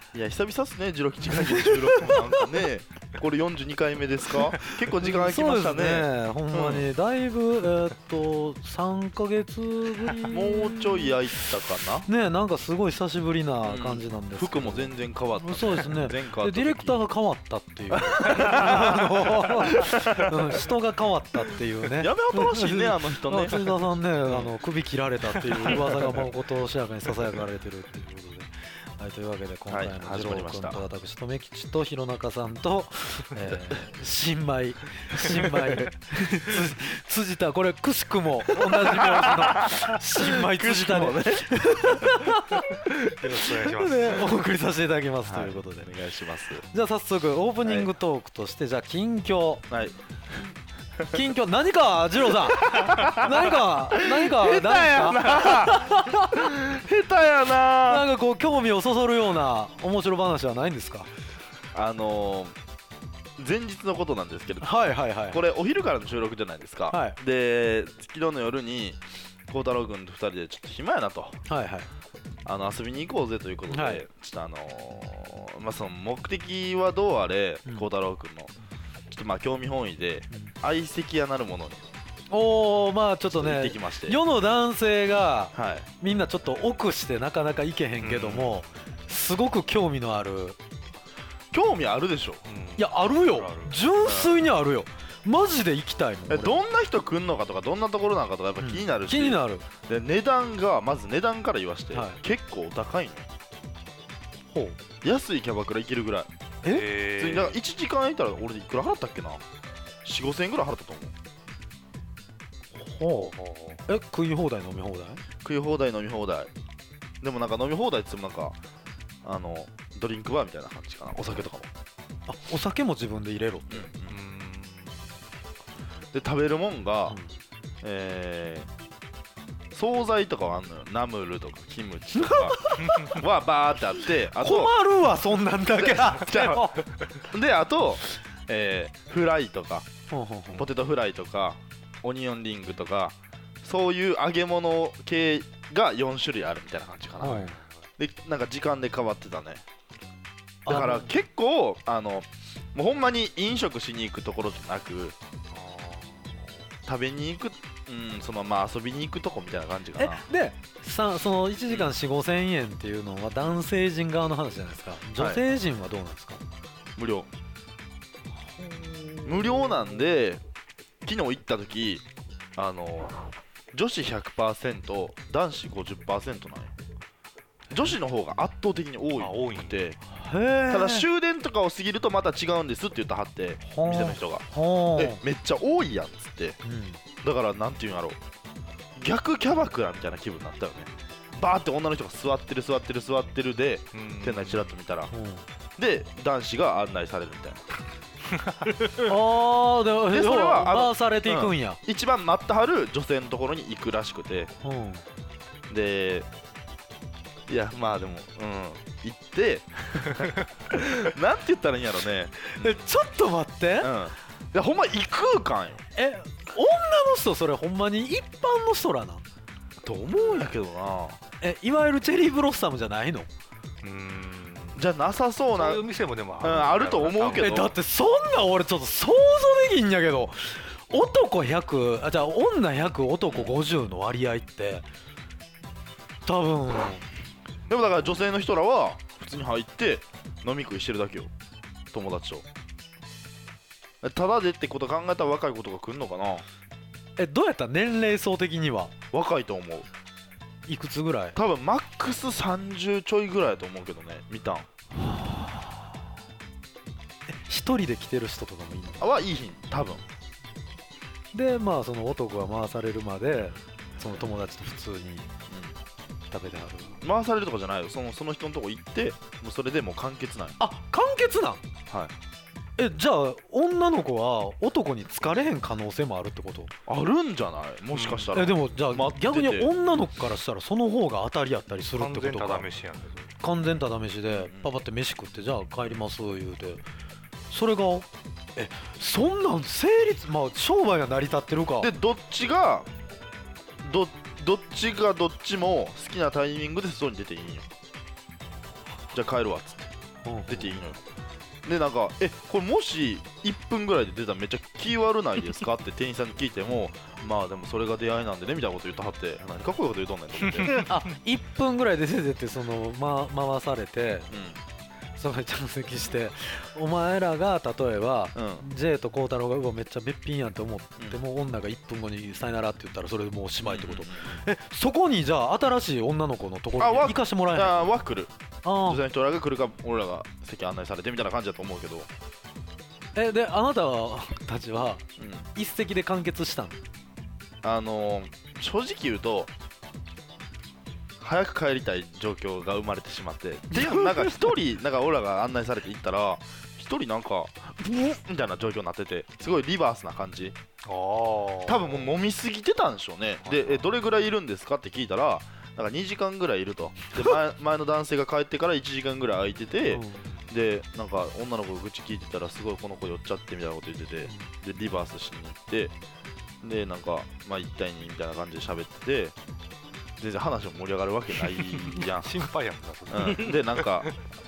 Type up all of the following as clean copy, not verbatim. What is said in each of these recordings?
いや久々っすね、ジロ吉会議収録もなんかねこれ42回目ですか。結構時間空きましたね。 そうですね、ほんまにだいぶ3ヶ月ぶりもうちょい焼いたかなね。なんかすごい久しぶりな感じなんですけど、 服も全然変わった、ね、 そうですね。 前回でディレクターが変わったっていう人が変わったっていうね。 やめようとしいねあの人ね。 辻田さんね、首切られたっていう噂がもうことしやかにささやかれてるっていうことで、はい、というわけで今回の次郎君と私とめきちと弘中さんと、新米辻田、これくしくも同じ名字の新米辻田で、ね、よろしくお願いしますでお送りさせていただきます、ということで、 お願いします。 じゃあ早速オープニングトークとして、じゃあ近況、近況何か次郎さん何か下手やな下手やな。 なんかこう興味をそそるような面白話はないんですか。 前日のことなんですけど、 これお昼からの収録じゃないですか、 はい、 で昨日の夜に孝太郎君と2人でちょっと暇やなと、遊びに行こうぜということで、ちょっとその目的はどうあれ、孝太郎君のちょっと興味本位で相席屋なるものにちょっとね、 行ってきまして、 世の男性がみんなちょっと奥してなかなか行けへんけども、すごく興味のある。 興味あるでしょ。 いやあるよ、純粋にあるよ。マジで行きたいもん。 どんな人来んのかとかどんなところなのかとかやっぱ気になるし、 気になる。 で値段がまず値段から言わして、結構お高いの。安いキャバクラ行けるぐらい。だから1時間空いたら俺でいくら払ったっけな、4、5千円ぐらい払ったと思う。 食い放題飲み放題。 食い放題飲み放題でもなんか飲み放題って言ってもなんかドリンクバーみたいな感じかな、お酒とかも。 お酒も自分で入れろ。 で食べるもんが、惣菜とかはあんのよ。ナムルとかキムチとかはバーってあって、あと困るわそんなんだけであと、フライとかポテトフライとかオニオンリングとかそういう揚げ物系が4種類あるみたいな感じかな、でなんか時間で変わってたね。だから結構もうほんまに飲食しに行くところじゃなく食べに行く、その遊びに行くとこみたいな感じかな。 でその1時間4、5千円っていうのは男性陣側の話じゃないですか。女性陣はどうなんですか。 無料なんで、昨日行った時女子 100% 男子 50% なんよ。女子の方が圧倒的に多くて、ただ終電とかを過ぎるとまた違うんですって言ったはって、店の人がめっちゃ多いやんっつって、だからなんていうんやろ、逆キャバクラみたいな気分になったよね。バーって女の人が座ってるで、店内ちらっと見たら、で男子が案内されるみたいなでそれは回されていくんや。 一番待ってはる女性のところに行くらしくて、でいやでも行ってなんて言ったらいいんやろね。 ちょっと待って、 いやほんま異空間よ。 女の人それほんまに一般の人らなんと思うんやけどな。 いわゆるチェリーブロッサムじゃないの。 じゃなさそうな。 そういう店もでもあると思うけど。 だってそんな俺ちょっと想像できんやけど、男100じゃあ女100男50の割合って多分。 でもだから女性の人らは普通に入って飲み食いしてるだけよ、友達と。ただでってこと考えたら若い子とか来んのかな。 どうやった年齢層的には。 若いと思う。 いくつぐらい。 多分マックス30ちょいぐらいだと思うけどね、見たん。 一人で来てる人とかもいいのはいい日多分で、その男が回されるまでその友達と普通に食べてはる。 回されるとかじゃないよ。その人のとこ行ってもうそれでもう完結なんよ。 完結なん。じゃあ女の子は男に疲れへん可能性もあるってこと。 あるんじゃない、もしかしたら。 でもじゃあ逆に女の子からしたらその方が当たりやったりするってことか。完全ただ飯でパパって飯食って、じゃあ帰ります言うて、それがそんなん成立、商売が成り立ってるか。 でどっちがどっちも好きなタイミングで外に出ていいんよ。じゃあ帰るわっつって。 出ていいのよ。でなんかこれもし1分ぐらいで出たらめっちゃ気悪ないですかって店員さんに聞いても、まあでもそれが出会いなんでねみたいなこと言ってはって、何かっこいいこと言うとんねんと思ってあ、1分ぐらいで出ててその、回されて、それ着席して、お前らが例えば、J と孝太郎がうわめっちゃべっぴんやんって思っても、女が1分後にさよならって言ったらそれでもうおしまいってこと。そこにじゃあ新しい女の子のところに行かしてもらえないの？は来る。女性の人らが来るか俺らが席案内されてみたいな感じだと思うけど。 であなたたちは一席で完結したの？ 正直言うと早く帰りたい状況が生まれてしまって、っていうのなんか一人なんか俺らが案内されて行ったら一人なんかみたいな状況になってて、すごいリバースな感じ。多分もう飲みすぎてたんでしょうね。でどれぐらいいるんですかって聞いたら、なんか2時間ぐらいいると。で前の男性が帰ってから1時間ぐらい空いてて、でなんか女の子が愚痴聞いてたらすごいこの子寄っちゃってみたいなこと言ってて、でリバースしに行って、でなんかまあ1対2みたいな感じで喋ってて、全然話も盛り上がるわけないやん心配やんな、 でなんか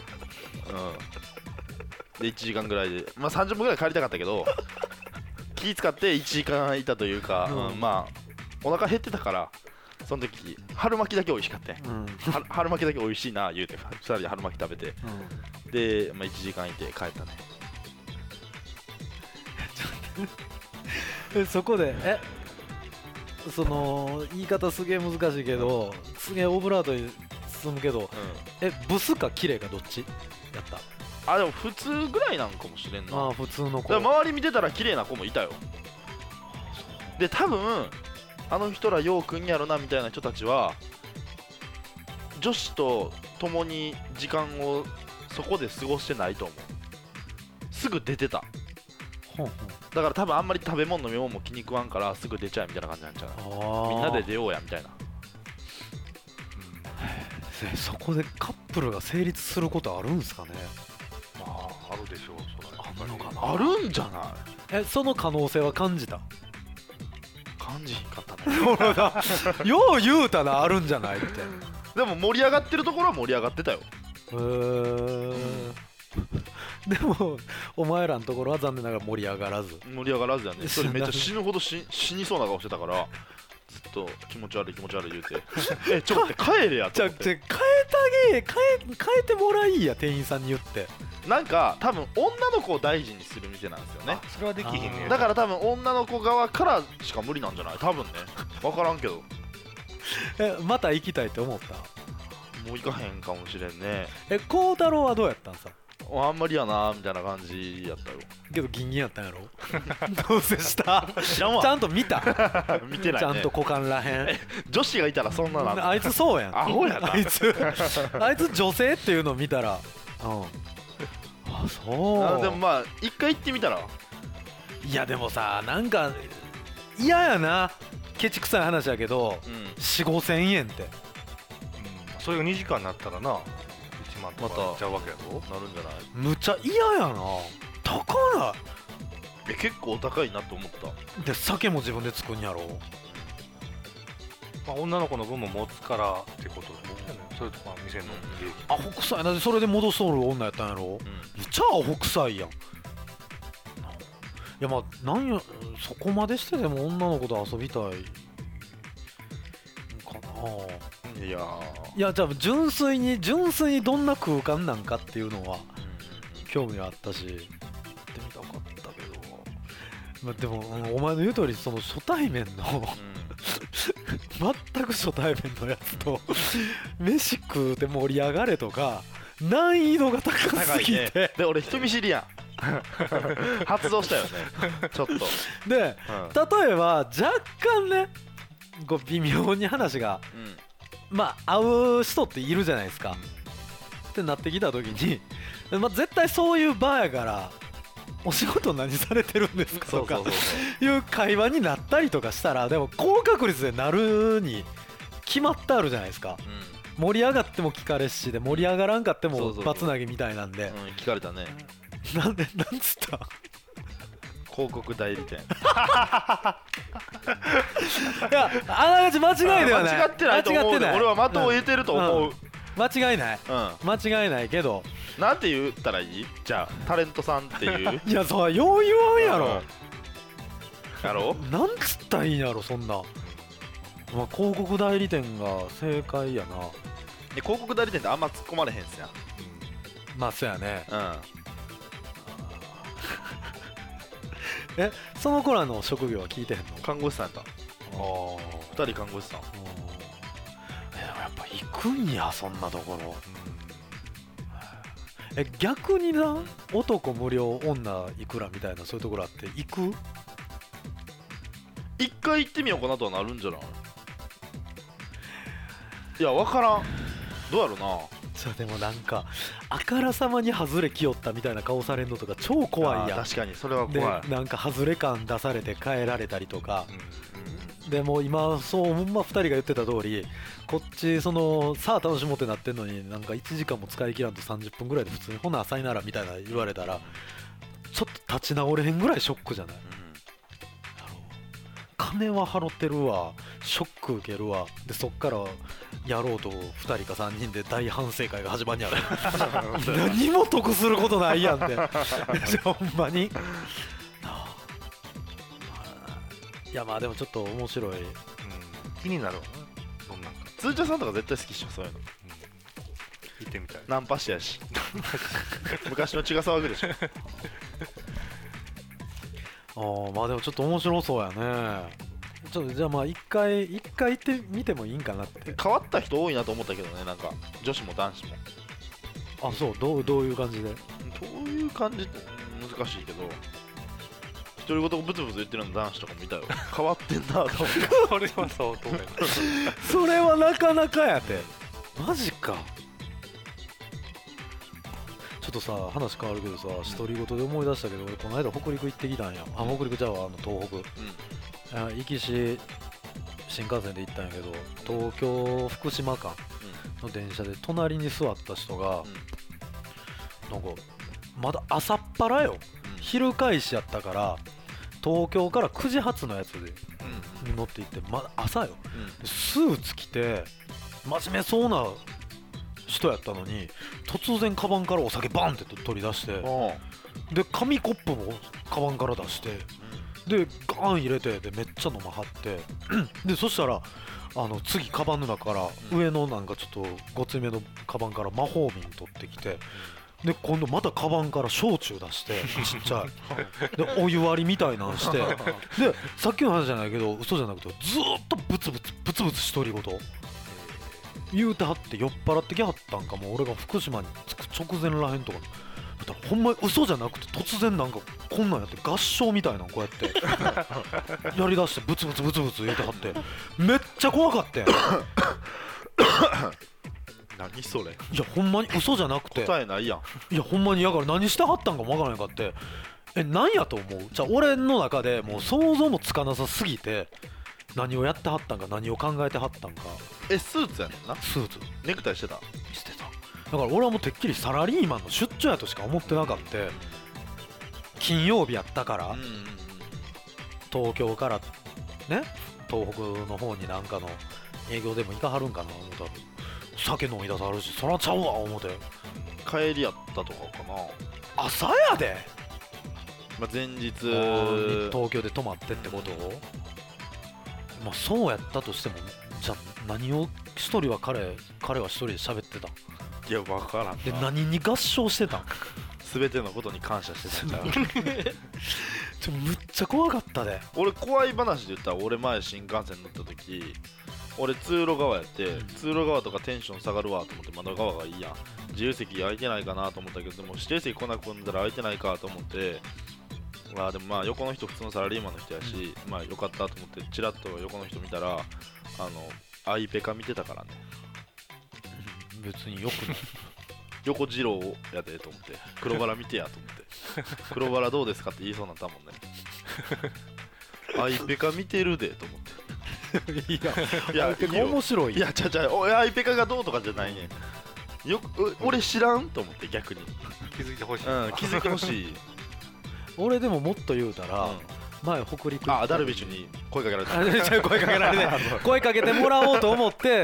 で1時間ぐらいで、まあ30分ぐらい帰りたかったけど気使って1時間いたというか、まあお腹減ってたから、その時春巻きだけ美味しかった、春巻きだけ美味しいな言うて2人で春巻き食べて、で、まあ、1時間いて帰ったねそこでその言い方すげえ難しいけど、すげえオブラートに包むけど、ブスか綺麗かどっちやった？ でも普通ぐらいなんかもしれんな。 普通の子。 周り見てたら綺麗な子もいたよ。で多分あの人らようくんやろなみたいな人たちは女子と共に時間をそこで過ごしてないと思う。すぐ出てた。だから多分あんまり食べ物飲み物も気に食わんからすぐ出ちゃうみたいな感じなんちゃう？みんなで出ようやみたいな。 そこでカップルが成立することあるんすかね？ まああるでしょう。 あんのかな？ あるんじゃない？ その可能性は感じた？ 感じひんかったね。 よう言うたな、あるんじゃないって。 でも盛り上がってるところは盛り上がってたよ。 でもお前らのところは残念ながら盛り上がらずやね。一人めっちゃ死ぬほど死にそうな顔してたから、ずっと気持ち悪い言うてちょっと待って帰れやと思って。 変えてもらいや、店員さんに言って。 なんか多分女の子を大事にする店なんですよね。 それはできひんね。 だから多分女の子側からしか無理なんじゃない？多分ね、分からんけど。 また行きたいって思った？ もう行かへんかもしれんね。 孝太郎はどうやったんさ？ あんまりやなみたいな感じやったよ。 けどギンギンやったんやろ？どうせした知らんわ。 ちゃんと見た？ 見てないね。 ちゃんと股間らへん。 女子がいたらそんなのあいつそうやん。 アホやな。 あいつ女性っていうのを見たら、あ、そう。 でもまあ一回行ってみたら。 いやでもさ、なんか嫌やな、ケチくさい話やけど、4、5千円って、 そういう2時間になったらな1万とかいっちゃうわけやろ。 なるんじゃない？ むちゃ嫌やな。高ない？ 結構高いなと思った。 で酒も自分で作んやろ。 まあ、女の子の分も持つからってことだよね。それとか店の利益。 アホくさいな。それで戻そうる女やったんやろ。むちゃアホくさいやん。いやまあなんや、そこまでしてでも女の子と遊びたいかな。いやじゃあ純粋にどんな空間なんかっていうのは興味があったし、行ってみたかったけど、まあ、でも、お前の言う通りその初対面の全く初対面のやつと飯食うて盛り上がれとか難易度が高すぎて、 で俺人見知りやん。発動したよねちょっとで、例えば若干ねこう微妙に話が、まあ合う人っているじゃないですか、ってなってきた時に、まあ、絶対そういう場やからお仕事何されてるんですかとかいう会話になったりとかしたら、でも高確率でなるに決まってあるじゃないですか、盛り上がっても聞かれしで盛り上がらんかってもバツ投げみたいなんで、 聞かれたね。 なんつった広告代理店。いや、あながち間違いではない。 間違ってないと思う。俺は的を得てると思う。 間違いない、間違いないけど、 なんて言ったらいい？じゃあタレントさんっていういやそうよう言わんやろ、 やろなんつったらいいんやろそんな。まあ広告代理店が正解やな。 で広告代理店ってあんま突っ込まれへんすやん。 まあそうやね。 うんその頃の職業は聞いてへんの？ 看護師さんやった。 あ 2人看護師さん。 やっぱ行くんやそんなところ。逆にな、男無料女いくらみたいなそういうところあって行く？ 一回行ってみようかなとはなるんじゃない？いや分からん、どうやろな。 でもなんかあからさまに外れきよったみたいな顔されるのとか超怖いやん。 確かにそれは怖い。 でなんか外れ感出されて帰られたりとか、でも今そうほんま2人が言ってた通りこっちそのさあ楽しもうってなってんのになんか1時間も使い切らんと30分ぐらいで普通にほな浅いならみたいな言われたらちょっと立ち直れへんぐらいショックじゃない？金は払ってるわ、ショック受けるわ、でそっからやろうと2人か3人で大反省会が始まんやろ何も得することないやんってほんまに。いやまあでもちょっと面白い、 気になるわな。どんなんか通常さんとか絶対好きっしょそういうの。 聞いてみたい。 ナンパしてやし昔の血が騒ぐでしょ。 まあでもちょっと面白そうやね。ちょっとじゃあまあ一回行ってみてもいいんかなって。 変わった人多いなと思ったけどね、なんか女子も男子も。 あ、そう、どういう感じで？ どういう感じって難しいけど、独り言ブツブツ言ってるの男子とかもいたよ。変わってんなと思って。 これは相当やそれはなかなかやて。マジか。ちょっとさ話変わるけどさ、独り言で思い出したけど俺この間北陸行ってきたんや。北陸じゃあ東北、行きし新幹線で行ったんやけど東京福島間の電車で隣に座った人が、なんかまだ朝っぱらよ、昼開始やったから東京から9時発のやつで乗って行ってまだ朝よ、スーツ着て真面目そうな人やったのに突然カバンからお酒バンって取り出して、で紙コップもカバンから出して、でガン入れてでめっちゃ飲まはってでそしたら次カバンの中から上のなんかちょっとごつめのカバンから魔法瓶取ってきて、で今度またカバンから焼酎出してちっちゃいでお湯割りみたいなんしてでさっきの話じゃないけど嘘じゃなくてずーっとブツブツ独り言言うてはって酔っ払ってきはったんかも。俺が福島に着く直前らへんとかだからほんまに嘘じゃなくて突然なんかこんなんやって合唱みたいなのこうやってやりだしてブツブツ言うてはってめっちゃ怖かったん何それ。 いやほんまに嘘じゃなくて答えないやん。 いやほんまにやから何してはったんかもわからへんかって、何やと思う？じゃあ俺の中でもう想像もつかなさすぎて何をやってはったんか何を考えてはったんか。 スーツやねんな。 スーツネクタイしてた。 してた。だから俺はもうてっきりサラリーマンの出張やとしか思ってなかった。金曜日やったから、東京からね東北の方になんかの営業でも行かはるんかな思ったら酒飲み出さはるし、そらちゃうわ思って帰りやったとかかな。 朝やで、 前日東京で泊まってってこと？まあそうやったとしてもじゃあ何を一人は彼は一人で喋ってた。 いや分からんな。 で何に合唱してたん？ 全てのことに感謝してたんだむっちゃ怖かったで。 俺怖い話で言ったら俺前新幹線乗った時俺通路側やって、通路側とかテンション下がるわと思って窓側がいいやん、自由席空いてないかなと思ったけどでも指定席来なくなったら空いてないかと思って、でもまあ横の人普通のサラリーマンの人やし、まあよかったと思ってチラッと横の人見たらアイペカ見てたからね。 別によくない横次郎やでと思って黒バラ見てやと思って黒バラどうですかって言いそうになったもんねアイペカ見てるでと思っていやアイペカ面白い。 いやアイペカがどうとかじゃないねん。俺知らんと思って逆に気づいてほしい、 気づいてほしい俺でももっと言うたら、 前北陸ダルビッシュに声かけられた声かけてもらおうと思って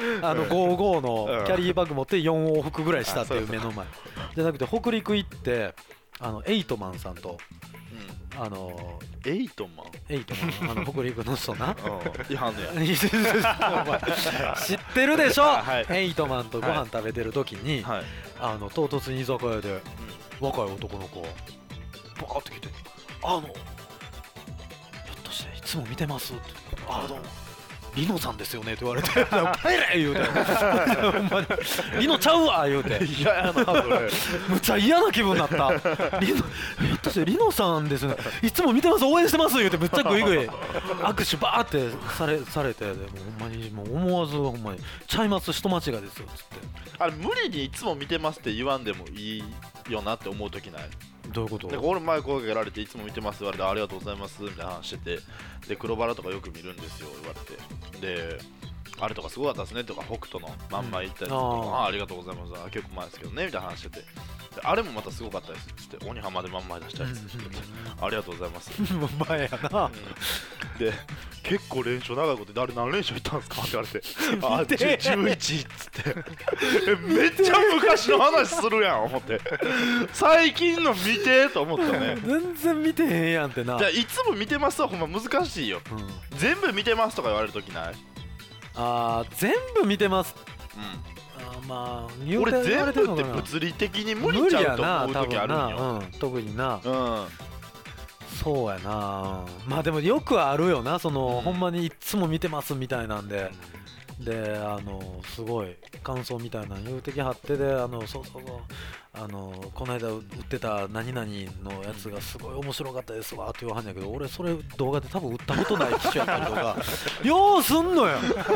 55のキャリーバッグ持って4往復ぐらいしたっていう目の前じゃなくて北陸行ってエイトマンさんとエイトマン北陸の人な違反ねや知ってるでしょ、エイトマンとご飯食べてる時に、唐突に居酒屋で、若い男の子バーって来てひょっとしていつも見てますってどうもリノさんですよねって言われて帰れ言うてほんまにリノちゃうわ言うて嫌やなそれむっちゃ嫌な気分になったひょっとしてリノさんですねいつも見てます応援してます言うてむっちゃグイグイ握手バーってされてもうほんまにもう思わずほんまにちゃいます人間違いですよっつって無理にいつも見てますって言わんでもいいよなって思う時ない？ どういうこと？ 俺前声かけられていつも見てます言われてありがとうございますみたいな話しててで黒バラとかよく見るんですよ言われてであれとかすごかったですねとか北斗のまんま行ったりとか、ありがとうございます結構前ですけどねみたいな話しててあれもまたすごかったですっつって鬼浜でまんま出したやつってありがとうございます前やな、 で結構連勝長いことであれ何連勝いったんですかって言われて11っつってめっちゃ昔の話するやん思って最近の見てと思ったね全然見てへんやんってなじゃあいつも見てますはほんま難しいよ、全部見てますとか言われるときない？ 全部見てます。 まあ俺全部って物理的に無理ちゃうと思う時あるんよ。 特にな。そうやな。まあでもよくあるよな。ほんまにいつも見てますみたいなんで。ですごい感想みたいなの言うてきはってでそうこの間売ってた何々のやつがすごい面白かったですわって言わはんやけど俺それ動画で多分売ったことない機種やったりとかようすんのよ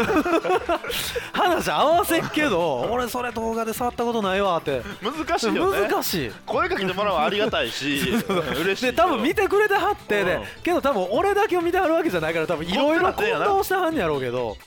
話合わせっけど俺それ動画で触ったことないわって難しいよね。 難しい声かけてもらうのはありがたいし嬉しいで多分見てくれてはってでけど多分俺だけを見てはるわけじゃないから多分いろいろ混同してはんやろうけど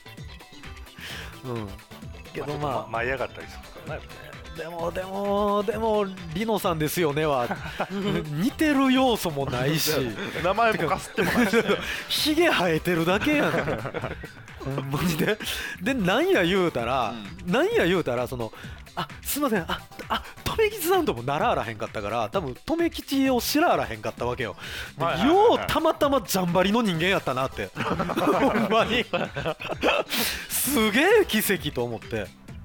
けどまあ舞い上がったりするからね。 でもリノさんですよねは似てる要素もないし名前もかすってもないし、ね、 ひげ生えてるだけやんほんまにでなんや言うたらすいません留吉さんともならあらへんかったから多分留吉を知らあらへんかったわけよ、ようたまたまジャンバリの人間やったなってほんまにすげえ奇跡と思って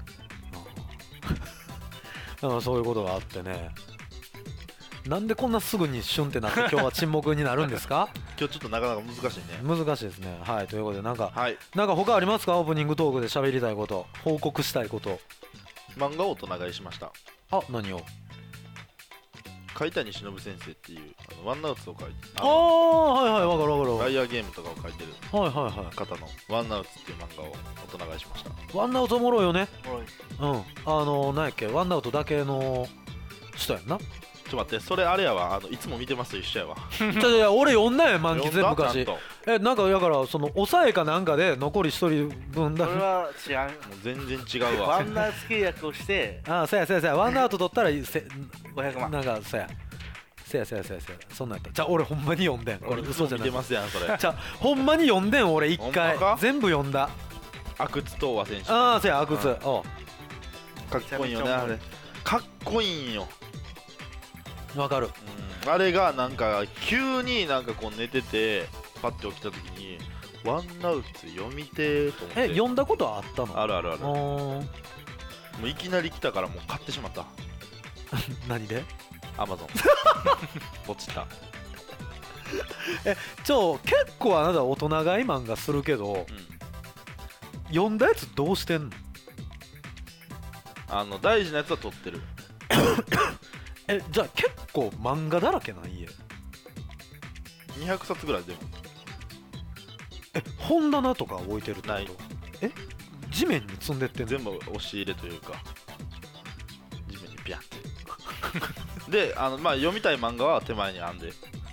そういうことがあってね。なんでこんなすぐにシュンってなって今日は沈黙になるんですか今日ちょっとなかなか難しいね。 難しいですね。はいということでなんか他ありますか？オープニングトークで喋りたいこと報告したいこと。 漫画を大人買いしました。 何を？ 海谷忍先生っていうワンナウツを書いてはいわかるライアーゲームとかを書いてる方のワンナウツっていう漫画を大人買いしました。 ワンナウツおもろいよね。なんやっけワンナウトだけの人やんな。 ちょっと待ってそれあれやわいつも見てますと一緒やわ俺読んだよ満喫で昔なんかだから抑えかなんかで残り1人分だけそれは違う。 もう全然違うわワンナウツ契約をしてそうやワンナウト取ったら 500万なんかそうやそんなんやったじゃあ俺ほんまに読んでん俺嘘じゃない見てますやんそれじゃあほんまに読んでん俺一回全部読んだ阿久津東和選手そうや阿久津かっこいいよねあれかっこいいんよわかる、 あれがなんか急になんかこう寝ててパッて起きた時にワンナウツ読みてーと思って読んだことあったの？ あるもういきなり来たからもう買ってしまった何で？ アマゾンポチった結構あなた大人買い漫画するけど、読んだやつどうしてんの？ 大事なやつは取ってるじゃあ結構漫画だらけなん家 200冊ぐらいでも本棚とか置いてるってこと？ ない地面に積んでってんの？ 全部押し入れというか地面にピャってで読みたい漫画は手前にあんで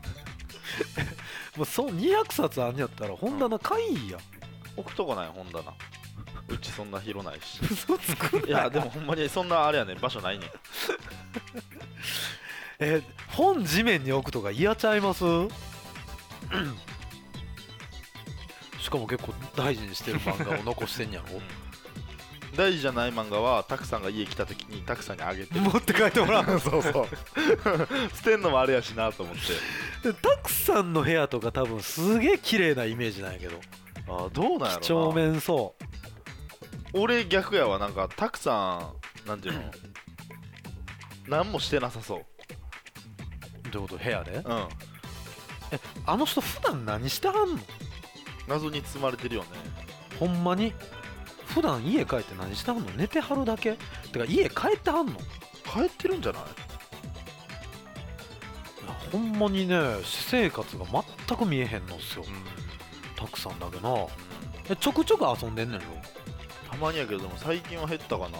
もうそう200冊あんやったら本棚買いや、 置くとこない本棚うちそんな広ないし嘘つくな。 いやでもほんまにそんなあれやねん場所ないねん本地面に置くとか嫌ちゃいます？ しかも結構大事にしてる漫画を残してんやろ大事じゃない漫画はタクさんが家来た時にタクさんにあげて持って帰ってもらうそうそう捨てんのもあれやしなと思ってでタクさんの部屋とか多分すげえ綺麗なイメージなんやけどどうなんやろな几帳面そう俺逆やわなんかタクさんなんていうの何もしてなさそうどういうこと部屋でうんあの人普段何してはんの謎に包まれてるよねほんまに普段家帰って何してはんの寝てはるだけてか家帰ってはんのい帰ってるんじゃないやほんまにね私生活が全く見えへんのっすよ、たくさんだけなちょくちょく遊んでんねんろたまにやけどでも最近は減ったかな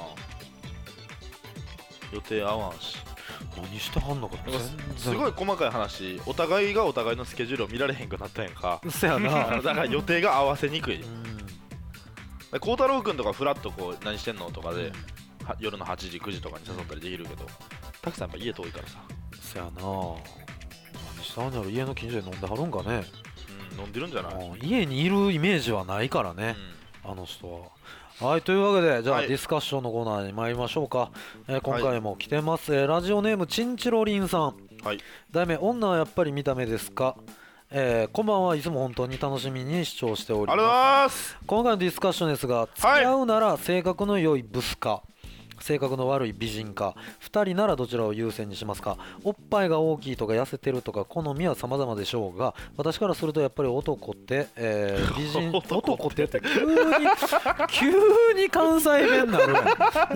予定合わんし何してはんのかなんかすごい細かい話お互いがお互いのスケジュールを見られへんくなったやんかそやなだから予定が合わせにくい孝太郎君とかフラッとこう何してんのとかで夜の8時9時とかに誘ったりできるけどたくさんやっぱ家遠いからさそやな何してはんやろ家の近所で飲んではるんかね飲んでるんじゃない、 家にいるイメージはないからね、あの人は。はいというわけでじゃあ、ディスカッションのコーナーに参りましょうか、今回も来てます、ラジオネームチンチロリンさん、題名女はやっぱり見た目ですか。こんばんはいつも本当に楽しみに視聴しております。今回のディスカッションですが付き合うなら性格の良いブスか性格の悪い美人か2人ならどちらを優先にしますか。おっぱいが大きいとか痩せてるとか好みは様々でしょうが私からするとやっぱり男って、美人男って急に関西弁になる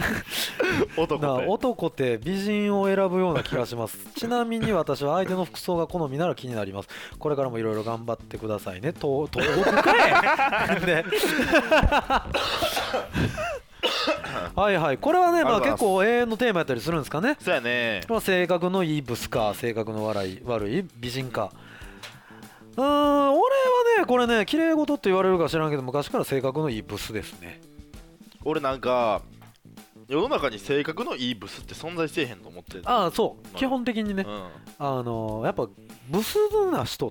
男って美人を選ぶような気がしますちなみに私は相手の服装が好みなら気になります。これからもいろいろ頑張ってくださいね東北かいではいはいこれはねまあ結構永遠のテーマやったりするんですかね。 そうやね。 性格のいいブスか性格の悪い美人か。俺はねこれね綺麗事って言われるか知らんけど昔から性格のいいブスですね。 俺なんか世の中に性格のいいブスって存在せえへんと思ってる。 そう、基本的にね、やっぱブスな人って、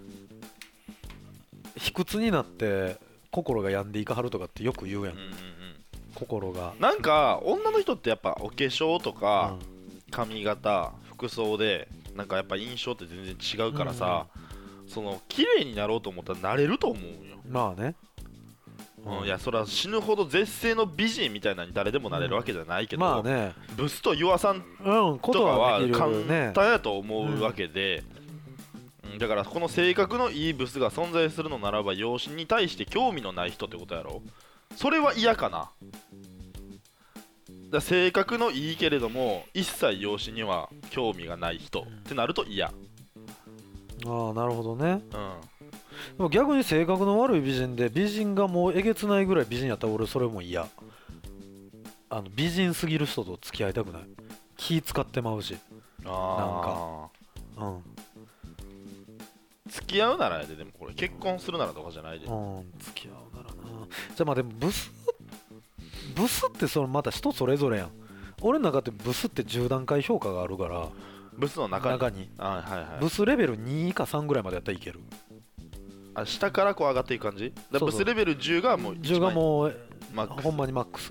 卑屈になって心が病んでいかはるとかってよく言うやん、心がなんか女の人ってやっぱお化粧とか、髪型服装でなんかやっぱ印象って全然違うからさ、その綺麗になろうと思ったらなれると思うよ。 まあね、 いやそれは死ぬほど絶世の美人みたいなに誰でもなれるわけじゃないけど、 まあね、 ブスと言わさんとかは簡単やと思うわけで、だからこの性格のいいブスが存在するのならば養子に対して興味のない人ってことやろ。それは嫌かな。だ性格のいいけれども一切養子には興味がない人ってなると嫌。 なるほどね。でも逆に性格の悪い美人で美人がもうえげつないぐらい美人やったら俺それも嫌。美人すぎる人と付き合いたくない。気使ってまうし、なんか付き合うならやで。でもこれ結婚するならとかじゃないで。 付き合うならな。じゃあまあでもブスってそのまた人それぞれやん。俺の中でブスって10段階評価があるから、 ブスの中にブスレベル2か3ぐらいまでやったらいける。 下からこう上がっていく感じ。ブスレベル10がもう 10がもうほんまにマックス。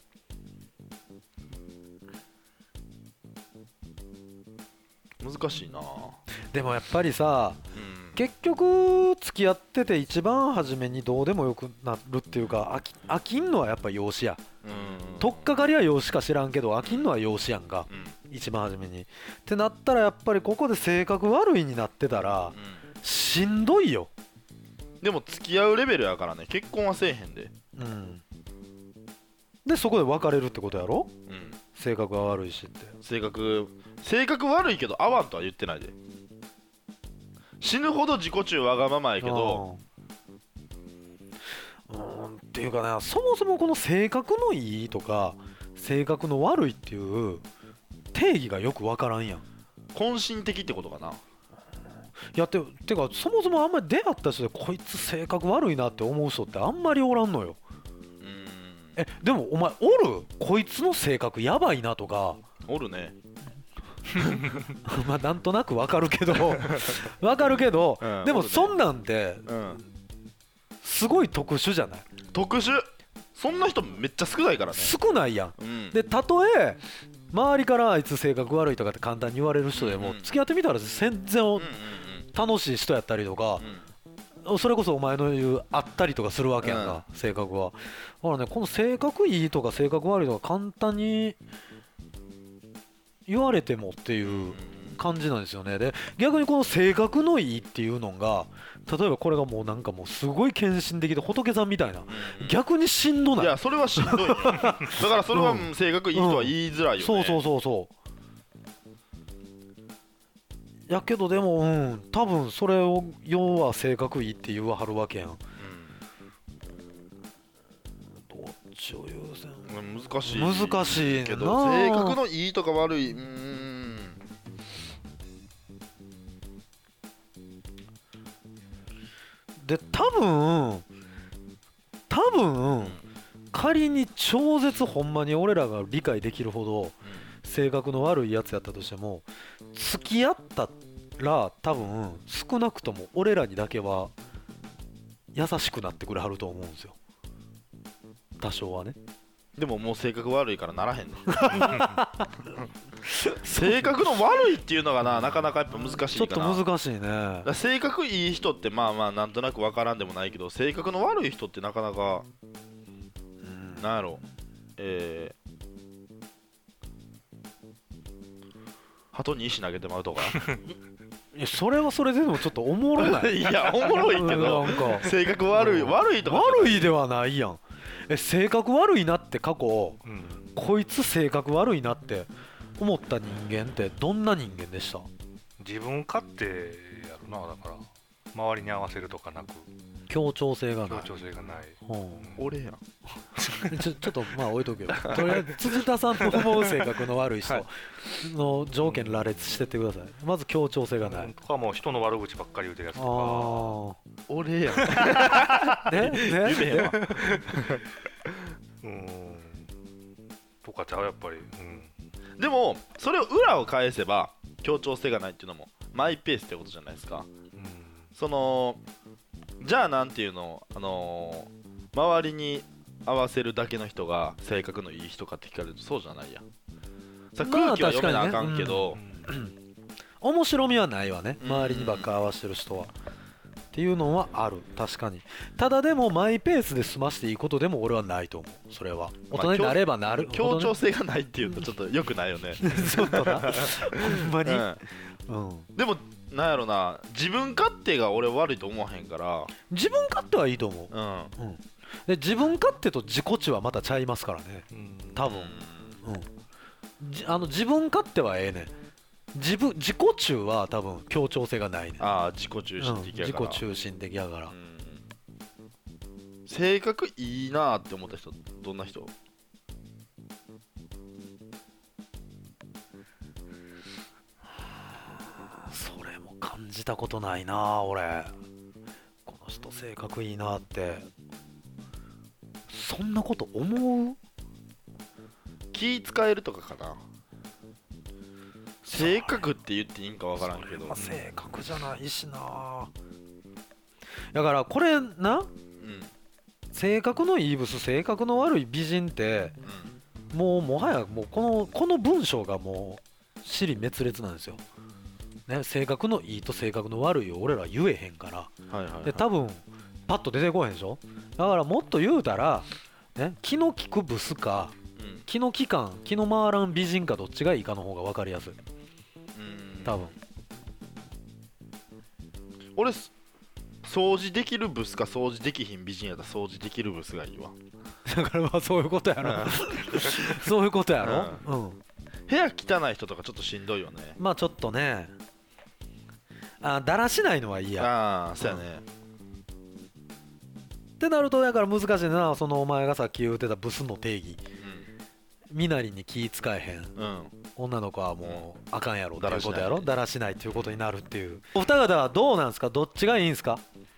難しいな。 でもやっぱりさ、結局付き合ってて一番初めにどうでもよくなるっていうか飽きんのはやっぱ養子や。取っかかりは養子か知らんけど飽きんのは養子やんか、一番初めにってなったらやっぱりここで性格悪いになってたら、しんどいよ。 でも付き合うレベルやからね、結婚はせえへんで。 でそこで別れるってことやろ。性格が悪いしって。 性格悪いけど合わんとは言ってないで。死ぬほど自己中わがままやけど、 っていうかな、そもそもこの性格のいいとか性格の悪いっていう定義がよくわからんやん。 渾身的ってことかな。 いやてかそもそもあんまり出会った人でこいつ性格悪いなって思う人ってあんまりおらんのよ。でもお前おる？こいつの性格やばいなとか。 おるね。 まあなんとなくわかるけどわかるけど、でもそんなんてすごい特殊じゃない？ 特殊。そんな人めっちゃ少ないからね。 少ないやん。でたとえ周りからあいつ性格悪いとかって簡単に言われる人でも付き合ってみたら全然楽しい人やったりとか、それこそお前の言うあったりとかするわけやんか、性格は。だからね、この性格いいとか性格悪いとか簡単に言われてもっていう感じなんですよね。で逆にこの性格のいいっていうのが、例えばこれがもうなんかもうすごい献身的で仏さんみたいな、逆にしんどない？ いやそれはしんどいよだからそれは性格いい人は言いづらいよね。 そうやけどでも多分それを要は性格いいって言わはるわけやん。どっちを優先？ 難しい難しいけど、性格のいいとか悪い、 で多分仮に超絶ほんまに俺らが理解できるほど性格の悪いやつやったとしても、付き合ったら多分少なくとも俺らにだけは優しくなってくれはると思うんですよ、多少はね。 でももう性格悪いからならへんね性格の悪いっていうのがなかなかやっぱ難しいかな。 ちょっと難しいね。 性格いい人ってまあまあなんとなく分からんでもないけど、性格の悪い人ってなかなか、なんやろ、鳩に石投げてまうとかいやそれはそれでもちょっとおもろないいやおもろいけどなんか性格悪いとか悪いではないやん。性格悪いなって過去、こいつ性格悪いなって思った人間ってどんな人間でした？ 自分勝手やるな。だから周りに合わせるとかなく協調性がない。 俺やんちょっとまあ置いとけよ。とりあえず辻田さんの思う性格の悪い人の条件羅列してってください。まず協調性がないとか、もう人の悪口ばっかり言うてるやつとか。 俺やん夢やわとかちゃうやっぱり。 でもそれを裏を返せば協調性がないっていうのもマイペースってことじゃないですか。そのじゃあなんていうの、周りに合わせるだけの人が性格のいい人かって聞かれるとそうじゃないやん。さ空気は読めなあかんけど、 面白みはないわね、周りにばっか合わせてる人はっていうのはある。確かに。ただでもマイペースで済ましていいことでも俺はないと思う。それは大人になればなる、 協調性がないっていうとちょっと良くないよねそうだなほんまに、 でもなんやろな、自分勝手が俺悪いと思わへんから。 自分勝手はいいと思う、で自分勝手と自己中はまたちゃいますからね、多分、自分勝手はええねん。自己中は多分協調性がないね。 自己中心的やから、 自己中心的やから、 性格いいなって思った人どんな人？ それも感じたことないな俺。この人性格いいなって、そんなこと思う？ 気使えるとかかな。性格って言っていいんか分からんけど、 性格じゃないしな。だからこれな、性格のいいブス性格の悪い美人って、もはやもうこの文章がもう尻滅裂なんですよ、ね、性格のいいと性格の悪いを俺ら言えへんから、で多分パッと出てこへんでしょ。だからもっと言うたら、ね、気の利くブスか、気の利かん気の回らん美人かどっちがいいかの方が分かりやすい。多分俺掃除できるブスか掃除できひん美人やったら掃除できるブスがいいわ。 だからまあそういうことやろそういうことやろ、 部屋汚い人とかちょっとしんどいよね。 まあちょっとね、だらしないのはいいや。 そうやね、 ってなるとだから難しいな。そのお前がさっき言うてたブスの定義、身なりに気使えへん、女の子はもうあかんやろっていうことやろ。だらしないっていうことになるっていう。お二方はどうなんですか？どっちがいいんですか？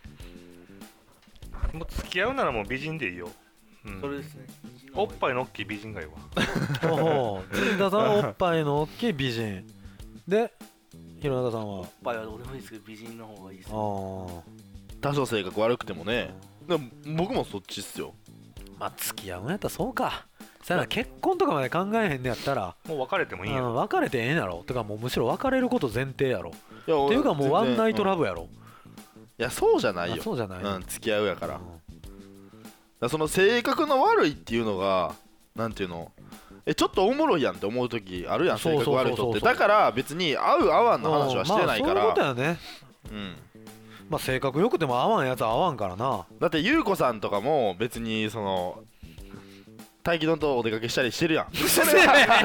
もう付き合うならもう美人でいいよ、 それですね。 おっぱいの大きい美人がいいわ辻田さんおっぱいの大きい美人。 で弘中さんはおっぱいはどうでもいいですけど美人の方がいいです。 多少性格悪くてもね。でも僕もそっちっすよ。 まあ付き合うんやったらそうか。さあ結婚とかまで考えへんねやったらもう別れてもいいよ。 別れてええんやろ。てかもうむしろ別れること前提やろ。 いやっていうかもうワンナイトラブやろ。 いやそうじゃないよ。 そうじゃない。 付き合うやから。だからその性格の悪いっていうのがなんていうの、ちょっとおもろいやんって思う時あるやん、性格悪い人って。だから別に合う合わんの話はしてないから。 そういうことやね。まあ性格良くても合わんやつは合わんからな。 だって優子さんとかも別にその大気丼とお出かけしたりしてるやん。 して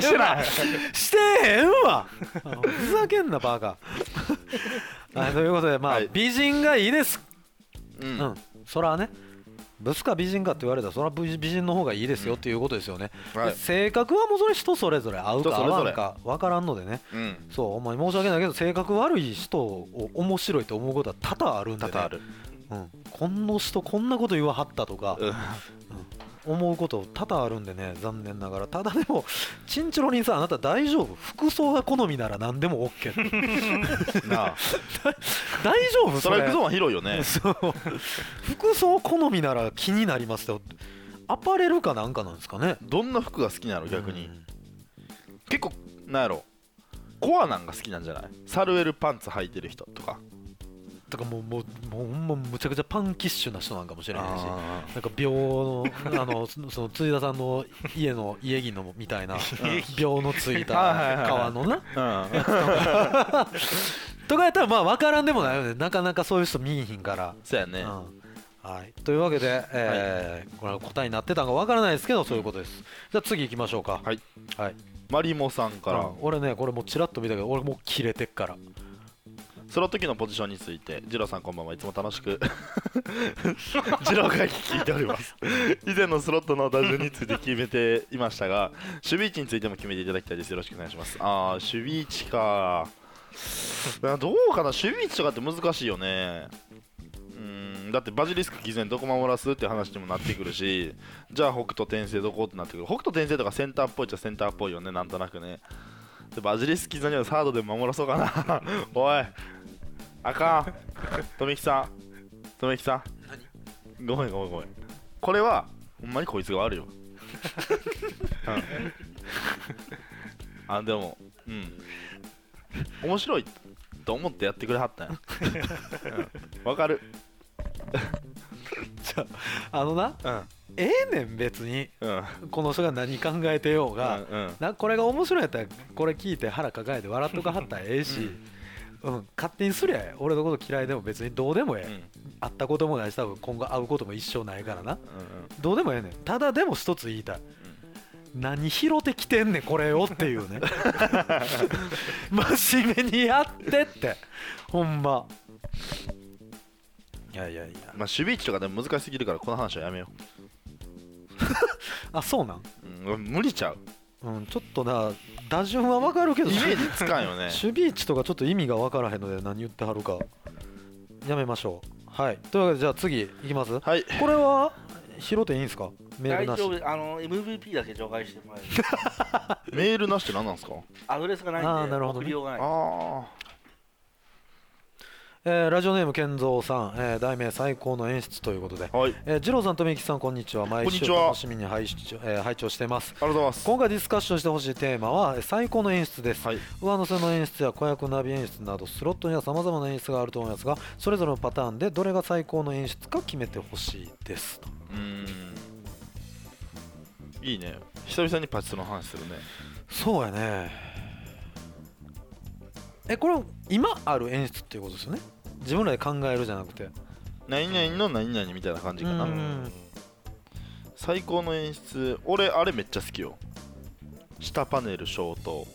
へんわ。ふざけんなバカ。ということでまあ美人がいいです。そらねブスか美人かって言われたらそら美人の方がいいですよっていうことですよね。性格はもうそれ人それぞれ合うか合わんか分からんのでね。そうお前申し訳ないけど性格悪い人を面白いと思うことは多々あるんでね。 多々ある。 この人こんなこと言わはったとか思うこと多々あるんでね、残念ながら。ただでもチンチロリンさんあなた大丈夫？服装が好みなら何でも OK なあ大丈夫？ ストライクゾーンは広いよね。 そう服装好みなら気になりますよ。アパレルかなんかなんですかね。 どんな服が好きなの逆に。結構なんやろコアなんが好きなんじゃない？サルエルパンツ履いてる人とか。 とかもうむちゃくちゃパンキッシュな人なんかもしれないし、なんか秒のその辻田さんの家の家着のみたいな秒のついた革のなとかやったらまあ分からんでもないよね。なかなかそういう人見えひんから。 そうやね。 はい、というわけで、これは答えになってたんか分からないですけどそういうことです。じゃあ次行きましょうか。はい、 マリモさんから、 俺ねこれもうちらっと見たけど俺もうキレてっから。 その時のポジションについてジローさんこんばんはいつも楽しくジロー会議聞いております。以前のスロットの打順について決めていましたが守備位置についても決めていただきたいです。よろしくお願いします。守備位置かどうかな。守備位置とかって難しいよね。だってバジリスク偽善どこ守らすって話にもなってくるし、じゃあ北斗転生どこってなってくる。北斗転生とかセンターっぽいっちゃセンターっぽいよね、なんとなくね。でバジリスク偽善にはサードで守らそうかなおいあかん富木さんごめんこれはほんまにこいつが悪いよでも面白いと思ってやってくれはったんやわかるじゃあええねん別に、この人が何考えてようが、これが面白いやったらこれ聞いて腹抱えて笑っとかはったらええし、勝手にすりゃ俺のこと嫌いでも別にどうでもええ、会ったこともないし多分今後会うことも一生ないからな、どうでもええねん。ただでも一つ言いたい、何拾ってきてんねんこれをっていうね真面目にやってってほんま。いや守備位置とかでも難しすぎるからこの話はやめようそうなん、 無理ちゃう。 ちょっとな打順は分かるけどイメージつかんよね守備位置とかちょっと意味が分からへんので何言ってはるかやめましょう。はいというわけでじゃあ次いきます。 はいこれは拾っていいんですか？メールなし。 大丈夫。MVP だけ除外してもらえるメールなしって何なんですか？ アドレスがないんでなるほど、ね、 送りようがない。 ラジオネーム健三さん、題名最高の演出ということで、二郎さんとみきさんこんにちは。毎週楽しみに拝聴しています。 ありがとうございます。 今回ディスカッションしてほしいテーマは最高の演出です、上乗せの演出や子役ナビ演出などスロットには様々な演出があると思いますがそれぞれのパターンでどれが最高の演出か決めてほしいですと。 いいね、久々にパチスロの話するね。 そうやね。これ今ある演出っていうことですよね。自分らで考えるじゃなくて何々の何々みたいな感じかな。最高の演出、俺あれめっちゃ好きよ。下パネル消灯。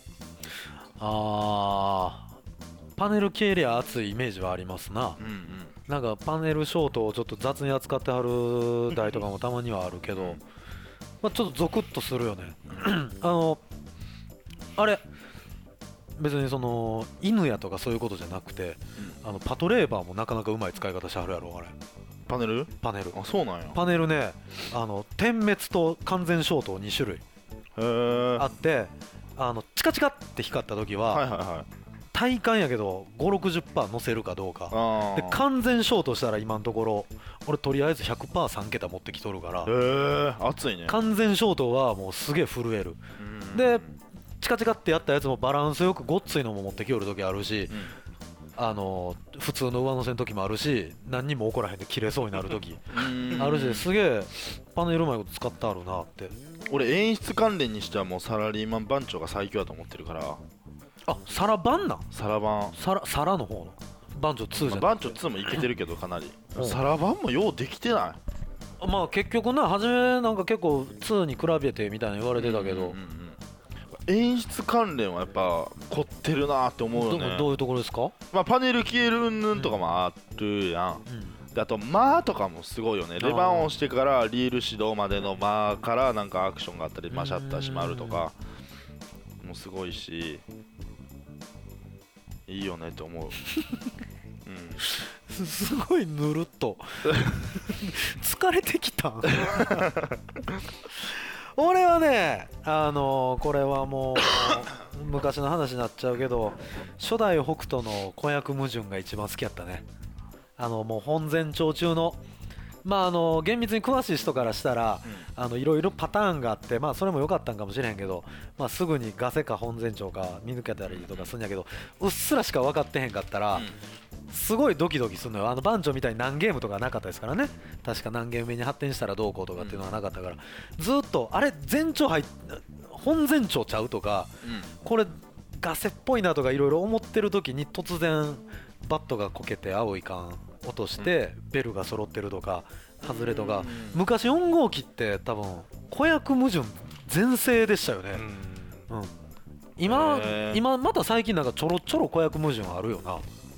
パネル系りゃ熱いイメージはありますな。なんかパネル消灯をちょっと雑に扱ってはる台とかもたまにはあるけどちょっとゾクッとするよねあれ別にその犬やとかそういうことじゃなくて、パトレーバーもなかなかうまい使い方してはるやろ。あれパネルあ、そうなんや。 パネルね、点滅と完全消灯2種類あってチカチカって光った時は、 体感やけど 5,60% 乗せるかどうかで、完全ショートしたら今のところ俺とりあえず 100%3 桁持ってきとるから、 熱いね。 完全ショートはもうすげえ震える。でチカチカってやったやつもバランスよくごっついのも持ってきよる時あるし、普通の上乗せの時もあるし、何にも起こらへんで切れそうになる時あるし、すげえパネルうまいこと使ってあるなって。 俺演出関連にしてはもうサラリーマン番長が最強だと思ってるから。 あ、サラバンなん？ サラバン、 サラの方の番長2じゃない、 番長2もいけてるけどかなりサラバンもようできてない。 まあ結局な、初めなんか結構2に比べてみたいな言われてたけど、 演出関連はやっぱ凝ってるなって思うよね。 どういうところですか？ まあパネル消えるうんぬんとかもあるやん、であと間とかもすごいよね。レバーを押してからリール始動までの間からなんかアクションがあったり、シャッター閉まるとかもすごいし、いいよねって思うすごいぬるっと疲れてきた俺はね、これはもう昔の話になっちゃうけど、初代北斗の子役矛盾が一番好きやったね。もう本前兆中の、まあ厳密に詳しい人からしたらいろいろパターンがあって、まあそれも良かったんかもしれへんけど、まあすぐにガセか本前兆か見抜けたりとかするんやけど、うっすらしか分かってへんかったらすごいドキドキするのよ。番長みたいに何ゲームとかなかったですからね。確か何ゲーム目に発展したらどうこうとかっていうのがなかったから、ずっとあれ前兆本前兆ちゃうとか、これガセっぽいなとかいろいろ思ってる時に突然バットがこけて青い缶落としてベルが揃ってるとか外れとか、昔4号機って多分子役矛盾全盛でしたよね。今また最近なんかちょろちょろ子役矛盾あるよな。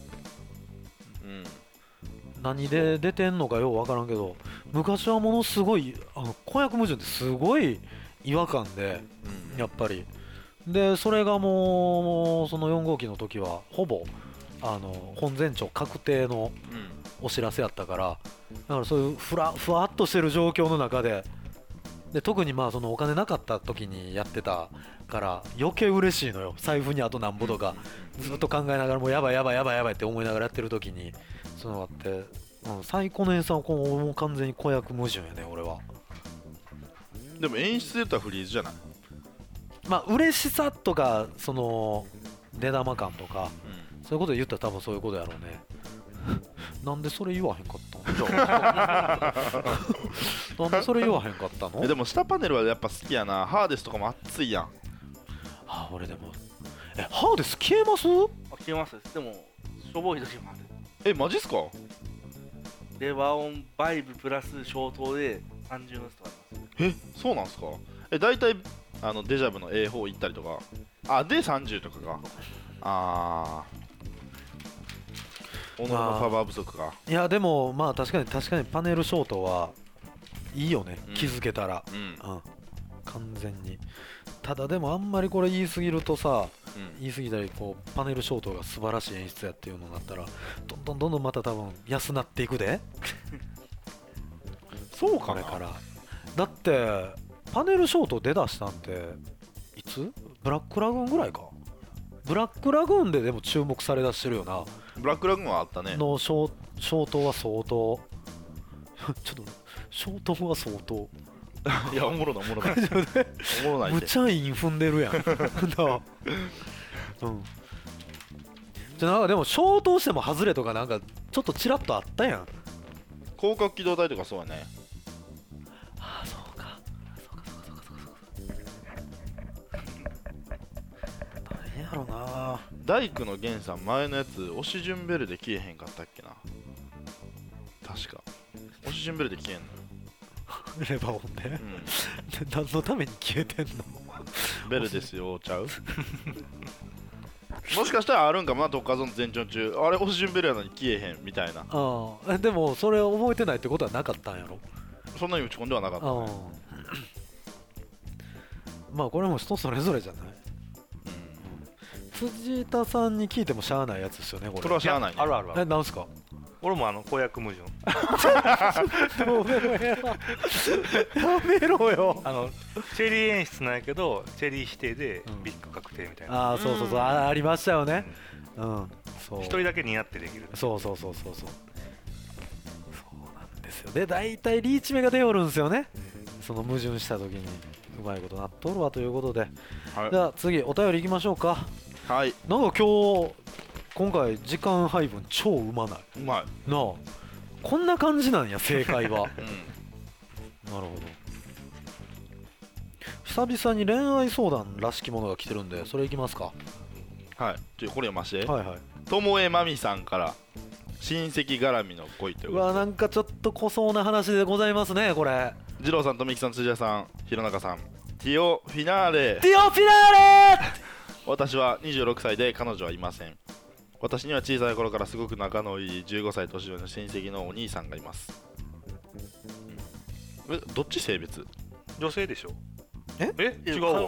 何で出てんのかよう分からんけど、昔はものすごい子役矛盾ってすごい違和感で、やっぱりでそれがもうその4号機の時はほぼ本前兆確定のお知らせやったから、だからそういうふわっとしてる状況の中で特にまあそのお金なかった時にやってたから余計嬉しいのよ。財布にあとなんぼとかずっと考えながらもうやばいって思いながらやってる時にそういうのがあって、最高の演出はもう完全に子役矛盾やね俺は。 でも演出で言ったらフリーズじゃない？ まあ嬉しさとかその出玉感とか、そういうことで言ったら多分そういうことやろうねなんでそれ言わへんかったのなんでそれ言わへんかったの？ でも下パネルはやっぱ好きやな。ハーデスとかも熱いやん。 俺でもハーデス消えます？ 消えます。でもしょぼい時もある。 マジっすか？ レバーオンバイブプラス消灯で30のスとかあります。そうなんすか？大体デジャブの A 4行ったりとかで30とかがおののパワー不足か。 いやでもまあ確かにパネルショートはいいよね、気づけたら、完全に。ただでもあんまりこれ言い過ぎるとさ、言い過ぎたりこうパネルショートが素晴らしい演出やっていうのになったらどんどんまた多分安なっていくでそうかな。 これからだってパネルショート出だしたんていつ？ブラックラグーンぐらいか。ブラックラグーンででも注目されだしてるよな。 ブラックラグーンはあったね。 のショートは相当ちょっとショートは相当いやおもろないおもろないむちゃイン踏んでるやんじゃなんかでも消灯しても外れとかなんかちょっとチラッとあったやん。 広角機動隊とかそうやね。 そうか大変やろな。 大工の源さん前のやつ押し順ベルで消えへんかったっけな。確か押し順ベルで消えんのよレバーオンで、何のために消えてんのベルですよちゃうもしかしたらあるんかもな。特化ゾーン前兆中あれ押し順ベルやのに消えへんみたいな。 でもそれを覚えてないってことはなかったんやろ。 そんなに打ち込んではなかった、ね、 まあこれも人それぞれじゃない、辻田さんに聞いてもしゃあないやつですよねこれ。 それはしゃあないね。 あるある。 なんすか？ 俺も子役矛盾やめろよチェリー演出なんやけどチェリー指定でビッグ確定みたいな。 そうありましたよね。 そう一人だけ似合ってできる。 そうなんですよ。で大体リーチ目が出よるんですよね、その矛盾した時にうまいことなっとるわということで、じゃあ次お便りいきましょうか。 はい。 なんか今回時間配分超うまない。 うまいなあ、こんな感じなんや正解は。なるほど。久々に恋愛相談らしきものが来てるんで、それいきますか。 はい。これ読まして。 はいはい。 ともえまみさんから親戚絡みの恋ということで。 うわ、なんかちょっと濃そうな話でございますねこれ。 二郎さん、とみきさん、辻谷さん、弘中さん、ティオフィナーレ。 ティオフィナーレ。 私は26歳で彼女はいません。私には小さい頃からすごく仲のいい15歳年上の親戚のお兄さんがいます。どっち性別？ 女性でしょ。違うわ。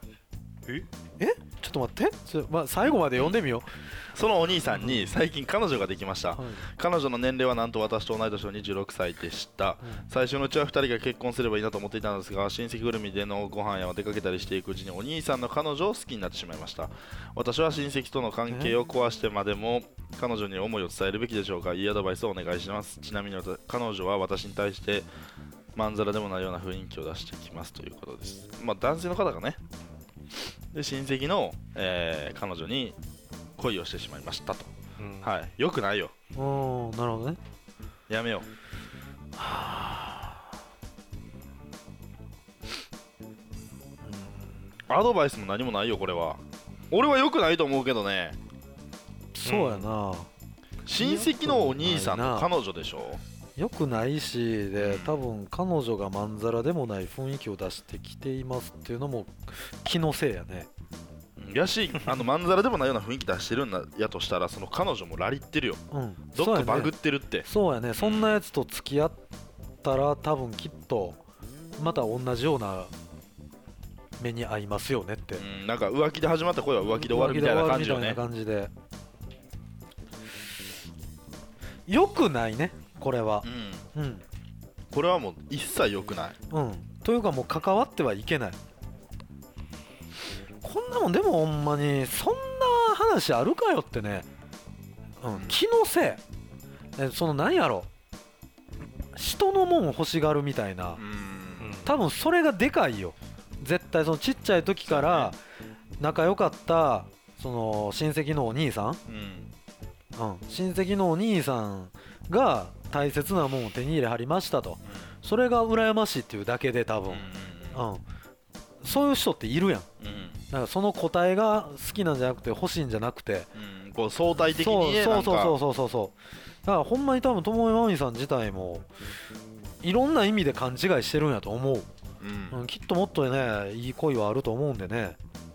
ちょっと待って、最後まで読んでみよう。 そのお兄さんに最近彼女ができました。彼女の年齢はなんと私と同い年の26歳でした。最初のうちは2人が結婚すればいいなと思っていたのですが、親戚ぐるみでのご飯や出かけたりしていくうちにお兄さんの彼女を好きになってしまいました。私は親戚との関係を壊してまでも彼女に思いを伝えるべきでしょうか。いいアドバイスをお願いします。ちなみに彼女は私に対してまんざらでもないような雰囲気を出してきますということです。男性の方がね、で親戚の、彼女に恋をしてしまいましたと。はい、よくないよ。 なるほどね。 やめよう。アドバイスも何もないよこれは。俺はよくないと思うけどね。 そうやな。 親戚のお兄さんの彼女でしょ。 よくないし、で多分彼女がまんざらでもない雰囲気を出してきていますっていうのも気のせいやね。 やし、まんざらでもないような雰囲気出してるんやとしたら、その彼女もラリってるよ。どっかバグってるって。 そうやね。そんなやつと付き合ったら多分きっとまた同じような目に遭いますよねって。 なんか浮気で始まった恋は浮気で終わるみたいな感じよね。 よくないねこれは。 これはもう一切良くない。 というかもう関わってはいけない。こんなもんでもほんまにそんな話あるかよってね。気のせい。その何やろ、人のもん欲しがるみたいな。多分それがでかいよ絶対。そのちっちゃい時から仲良かったその親戚のお兄さん、親戚のお兄さんが大切なもんを手に入れはりましたと、それが羨ましいっていうだけで多分、そういう人っているやん。だからその答えが好きなんじゃなくて欲しいんじゃなくて、 こう相対的にね。 そうだからほんまに多分ともえまみさん自体もいろんな意味で勘違いしてるんやと思う。きっともっとねいい恋はあると思うんでね。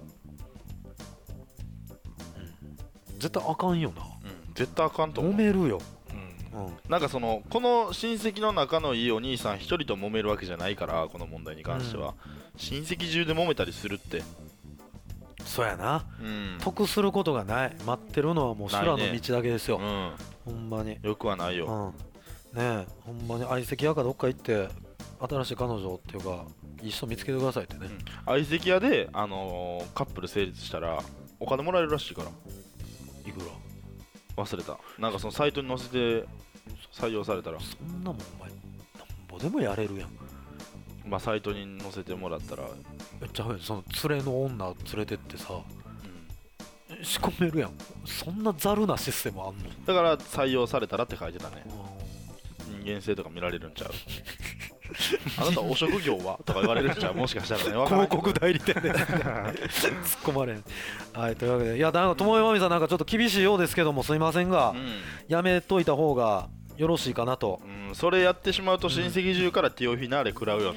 絶対あかんよな。 絶対あかんと思う。 揉めるよ。 なんかこの親戚の仲のいいお兄さん一人と揉めるわけじゃないから、この問題に関しては、親戚中で揉めたりするって。 そうやな。得することがない。待ってるのはもう修羅の道だけですよ。ほんまによくはないよ。 ねえ、ほんまに相席屋かどっか行って新しい彼女っていうかいい人見つけてくださいってね。 相席屋でカップル成立したらお金もらえるらしいから。 いくら忘れた。なんかそのサイトに載せて採用されたら、 そんなもんお前なんぼでもやれるやん。 サイトに載せてもらったら、 じゃあその連れの女連れてってさ、仕込めるやん。そんなざるなシステムあんの？ だから採用されたらって書いてたね。人間性とか見られるんちゃう？あなたお職業はとか言われるんちゃう？もしかしたらね。 広告代理店で突っ込まれん。はい、というわけで、いやなんかともえまみさんなんかちょっと厳しいようですけどもすいませんが、やめといた方がよろしいかなと。 それやってしまうと親戚中からティオフィナーレ食らうよね。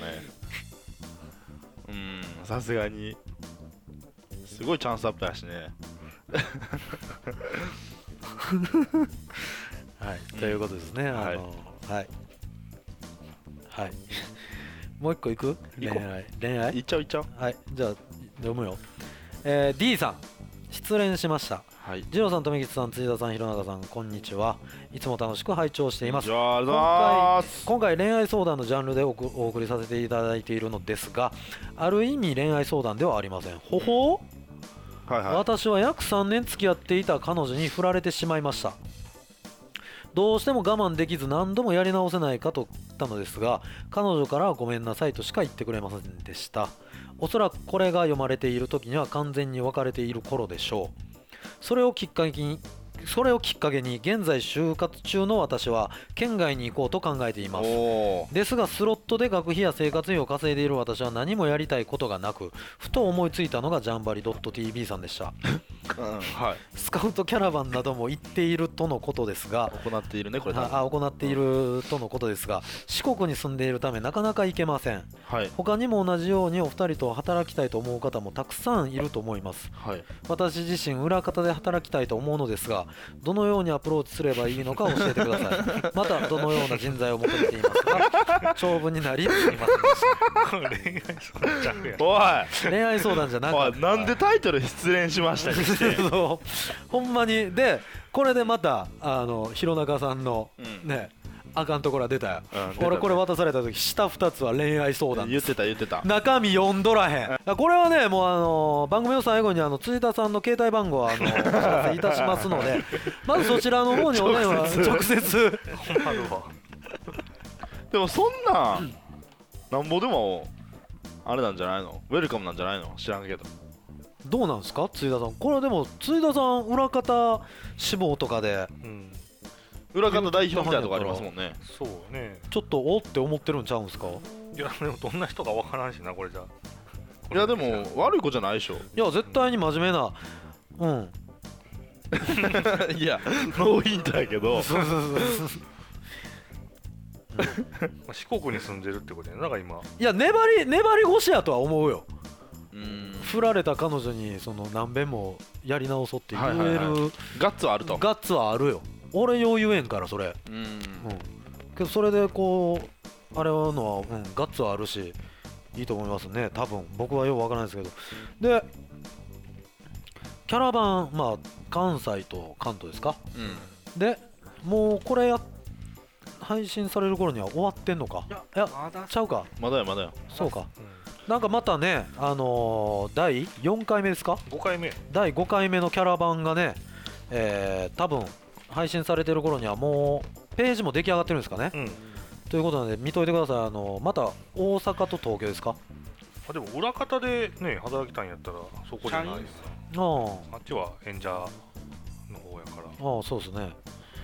さすがにすごいチャンスアップやしね。 はい、ということですね。はい。もう一個いく？恋愛？ いっちゃう。 はい、じゃあ読むよ。D さん、失恋しました。二郎さん、富吉さん、辻田さん、弘中さん、こんにちは。いつも楽しく拝聴しています。今回恋愛相談のジャンルでお送りさせていただいているのですが、ある意味恋愛相談ではありません。ほほはいはい、 私は約3年付き合っていた彼女に振られてしまいました。どうしても我慢できず何度もやり直せないかと言ったのですが、彼女からはごめんなさいとしか言ってくれませんでした。おそらくこれが読まれている時には完全に別れている頃でしょう。それをきっかけに現在就活中の私は県外に行こうと考えています。ですがスロットで学費や生活費を稼いでいる私は何もやりたいことがなく、ふと思いついたのがジャンバリ .tv さんでした。 はい、 スカウトキャラバンなども行っているとのことですが、 行っているねこれ行っているとのことですが、四国に住んでいるためなかなか行けません。 はい、 他にも同じようにお二人と働きたいと思う方もたくさんいると思います。 はい、 私自身裏方で働きたいと思うのですが、どのようにアプローチすればいいのか教えてください。またどのような人材を求めていますか。長文になりすみませんでした。 おい恋愛相談じゃなかった。 なんでタイトル失恋しましたね。 ほんまに。でこれでまた弘中さんのね、あかんところは出たよ、俺これ渡された時下2つは恋愛相談、 言ってた中身読んどらへん。これはねもう番組の最後に辻田さんの携帯番号をお知らせいたしますのでまずそちらの方にお電話直接でもそんなんぼでもあれなんじゃないの、ウェルカムなんじゃないの、知らんけど。 どうなんですか辻田さん。これでも辻田さん裏方志望とかで、 裏方代表みたいなとこありますもんね。 そうね、 ちょっとおって思ってるんちゃうんですか。 いやでもどんな人か分からんしなこれじゃ。 いやでも悪い子じゃないでしょ。 いや絶対に真面目な、 いやノーヒントやけど四国に住んでるってことやな。なんか今いや粘り腰やとは思うよ。振られた彼女に何遍もやり直そうって言えるガッツはあると。 ガッツはあるよ。俺よう言えんからそれ。けどそれでこうあれのは、ガッツはあるしいいと思いますね。多分僕はようわからないですけど。でキャラバン関西と関東ですか。でもうこれ配信される頃には終わってんのか。いやちゃうか。 まだよ。 そうか。なんかまたね、第4回目ですか。 5回目。 第5回目のキャラバンがね、多分配信されてる頃にはもうページも出来上がってるんですかね。ということなので見といてください。また大阪と東京ですか。 でも裏方でね働きたいんやったらそこじゃないですよ。あっちは演者の方やから。 そうですね。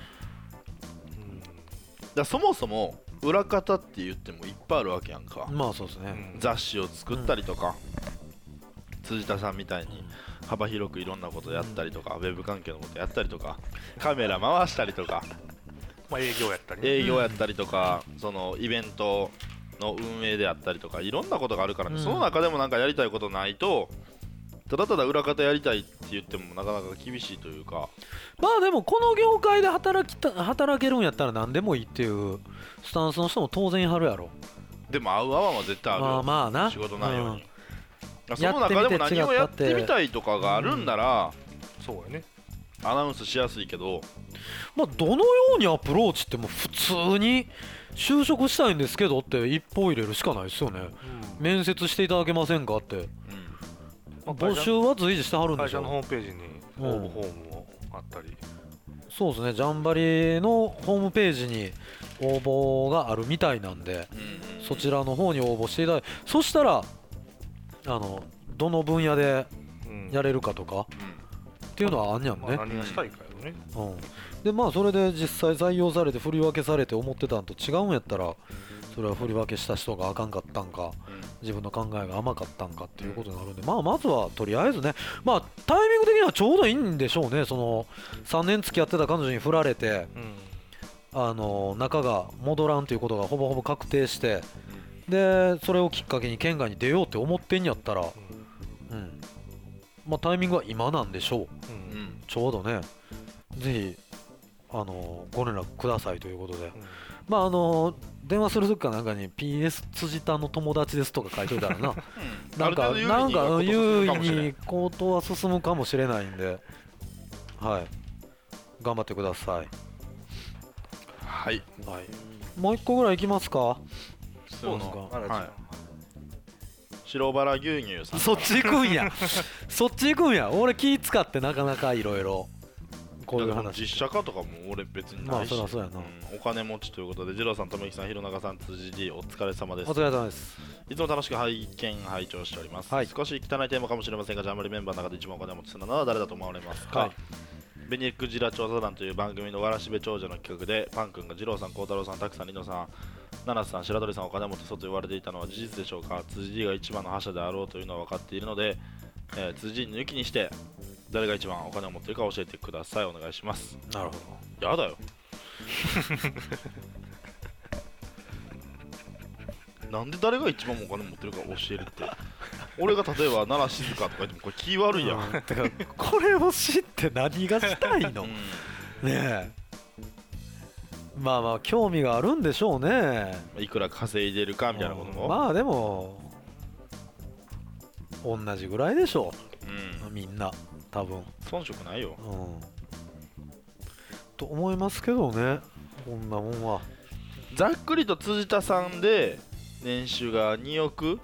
そもそも裏方って言ってもいっぱいあるわけやんか。 そうですね。 雑誌を作ったりとか、辻田さんみたいに幅広くいろんなことやったりとか、ウェブ関係のことやったりとか、カメラ回したりとか、 営業やったりとか、そのイベントの運営であったりとか、いろんなことがあるからね。その中でもなんかやりたいことないと、ただただ裏方やりたいって言ってもなかなか厳しいというか。 でもこの業界で働けるんやったら何でもいいっていうスタンスの人も当然いはるやろ。 でも合う合わんは絶対あるよ。 な仕事内容に、その中でも何をやってみたいとかがあるんなら、 そうやね、 アナウンスしやすいけど、 どのようにアプローチっても普通に就職したいんですけどって一報入れるしかないですよね。面接していただけませんかって。募集は随時してはるんでしょ。 会社のホームページに応募フォームもあったり。 そうですね。ジャンバリのホームページに応募があるみたいなんで、そちらの方に応募していただいて、そしたらどの分野でやれるかとかっていうのはあんにゃんね。 何がしたいかよね。 でそれで実際採用されて振り分けされて思ってたんと違うんやったら、それは振り分けした人があかんかったんか、自分の考えが甘かったんかっていうことになるんで、まずはとりあえずね、タイミング的にはちょうどいいんでしょうね。その3年付き合ってた彼女に振られて、仲が戻らんということがほぼほぼ確定して、でそれをきっかけに県外に出ようって思ってんやったら、タイミングは今なんでしょう。ちょうどね、ぜひご連絡くださいということで、電話するときかなんかに PS 辻田の友達ですとか書いといたらななんか優位にことは進むかもしれないんで、頑張ってください。もう一個ぐらいいきますか。 そうですか。 白バラ牛乳さん。 そっち行くんやそっち行くんや。俺気使ってなかなかいろいろこういう話。 実写化とかも俺別にないし、 まあそりゃそうやな、 お金持ちということで、二郎さん、とめきさん、弘中さん、辻 D お疲れ様です。 お疲れ様です。 いつも楽しく拝聴しております、少し汚いテーマかもしれませんが、ジャンボリメンバーの中で一番お金持ちするのは誰だと思われますか。ベニクジラ調査団という番組のわらしべ長者の企画で、パン君が二郎さん、孝太郎さん、たくさん、りのさん、七瀬さん、白鳥さん、お金持ちそうと言われていたのは事実でしょうか。辻 D が一番の覇者であろうというのは分かっているので、辻 D 抜きにして誰が一番お金を持っているか教えてください。お願いします。 なるほど。やだよなんで誰が一番お金持ってるか教えるって。俺が例えば奈良静香とか言ってもこれ気悪いやん、 だからこれを知って何がしたいの、ねえ。まあまあ興味があるんでしょうね。 いくら稼いでるかみたいなことも、 まあでも同じぐらいでしょう、みんな多分遜色ないよ、 と思いますけどね。こんなもんはざっくりと辻田さんで年収が2億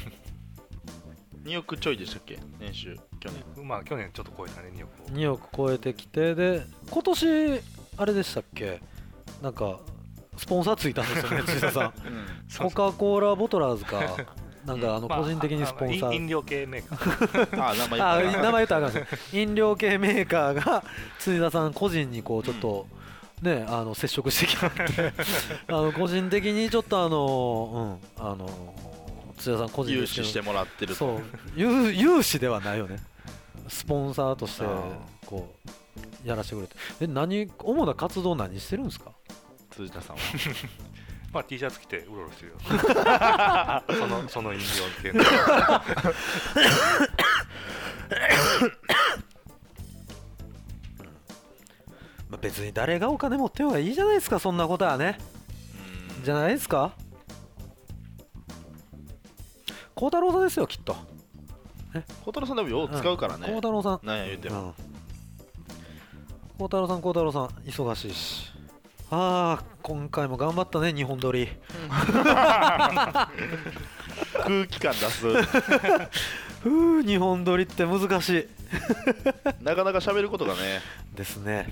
2億ちょいでしたっけ、年収去年。 まあ去年ちょっと超えたね、 2億超えてきて、で今年あれでしたっけ、なんかスポンサーついたんですよね辻田さん、コカ・コーラボトラーズかなんか個人的にスポンサー、 飲料系メーカー名前言ったらあかんです飲料系メーカーが辻田さん個人にこうちょっとね、接触してきたんで個人的にちょっと辻田さん個人で融資してもらってると。 そう融資ではないよね、スポンサーとしてこうやらせてくれて。主な活動何してるんですか辻田さんはまあ T シャツ着てうろうろしてるよその飲料系別に誰がお金持ってようがいいじゃないですか、そんなことはね。じゃないですか。孝太郎さんですよきっと。 孝太郎さんでもよう使うからね。 孝太郎さん何や言うても。 孝太郎さん忙しいし。今回も頑張ったね日本撮り空気感出す日本撮りって難しいなかなか喋ることがねですね、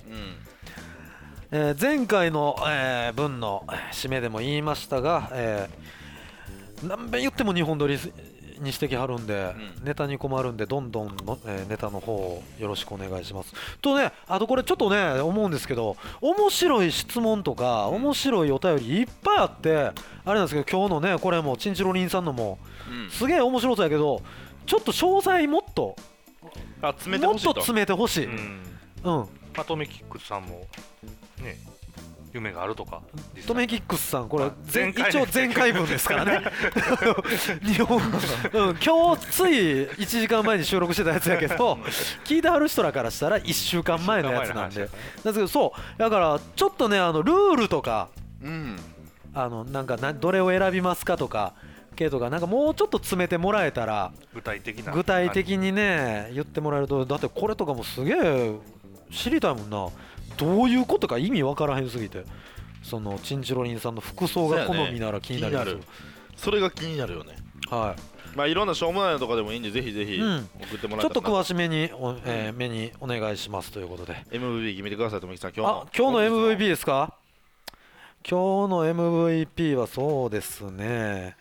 前回の、分の締めでも言いましたが、何遍言っても日本撮りにしてきはるんで、ネタに困るんでどんどんの、ネタの方をよろしくお願いしますとね。あとこれちょっとね思うんですけど、面白い質問とか面白いお便りいっぱいあって、あれなんですけど、今日のねこれもチンチロリンさんのもすげえ面白そうやけど、ちょっと詳細もっと詰めてほしい。 トメキックスさんもね夢があるとか。 トメキックスさんこれ一応前回分ですからね日本、今日つい1時間前に収録してたやつやけど聞いてはる人らからしたら1週間前のやつなんで、ですけど、そうだからちょっとねルールとか、なんかどれを選びますかとか系とか、なんかもうちょっと詰めてもらえたら、具体的にね言ってもらえると。だってこれとかもすげえ知りたいもんな、どういうことか意味わからへんすぎて。そのチンチロリンさんの服装が好みなら気になる。 それが気になるよね。まあいろんなしょうもないのとかでもいいんで、ぜひぜひ送ってもらえたら、 ちょっと詳しめに目にお願いしますということで。 MVP 決めてください。ともきさん今日の MVP ですか。今日の MVP はそうですね、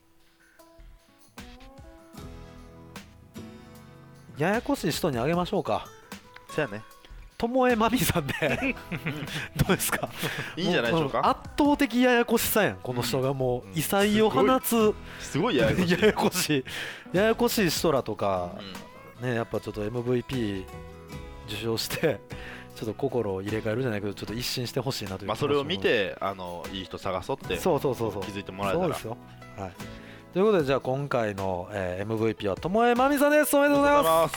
ややこしい人にあげましょうか。 そうやね、 ともえまみさんでどうですか。 いいんじゃないでしょうか。 圧倒的ややこしさやんこの人が。もう異彩を放つすごいややこしい人らとかね、やっぱちょっと MVP 受賞してちょっと心を入れ替えるじゃないけど、ちょっと一新してほしいなという。 それを見ていい人探そうって気づいてもらえたら。 そうですよ。ということで、じゃあ今回の MVP はともえまみさんです。おめでとうございます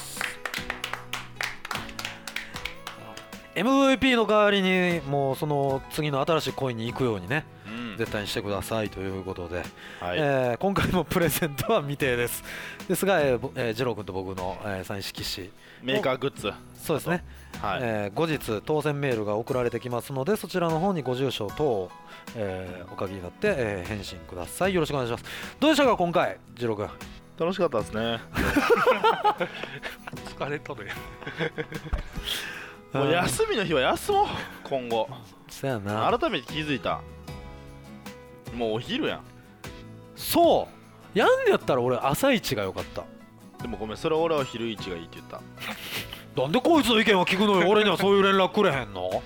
。MVP の代わりにもうその次の新しい恋に行くようにね、絶対にしてくださいということで、今回もプレゼントは未定ですが、ジロー君と僕のサイン色紙メーカーグッズ、 そうですね、後日当選メールが送られてきますので、そちらの方にご住所等をお書きになって返信ください。よろしくお願いします。どうでしたか今回、ジロー君。 楽しかったですね。 疲れとるやん。 もう休みの日は休もう今後。 そやな。 改めて気づいた。もうお昼やん。 そうやんねやったら俺朝一が良かった。 でもごめん、それは俺は昼一がいいって言った。 なんでこいつの意見は聞くのよ。俺にはそういう連絡くれへんの。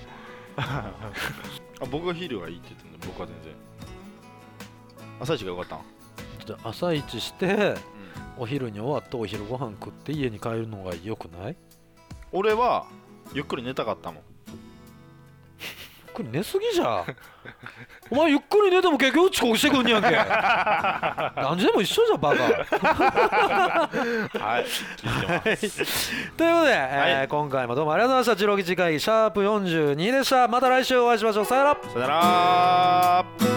僕が昼がいいって言ってんで、僕は全然朝一が良かったん。 じゃあ朝一して、お昼に終わってお昼ご飯食って家に帰るのが良くない？ 俺はゆっくり寝たかったもん。 ゆっくり寝すぎじゃ。お前ゆっくり寝ても結局遅刻してくんねやんけ。何時でも一緒じゃバカ。 はい、気づいてます。 ということで、今回もどうもありがとうございました。16時会シャープ42でした。また来週お会いしましょう。さよなら。 さよなら。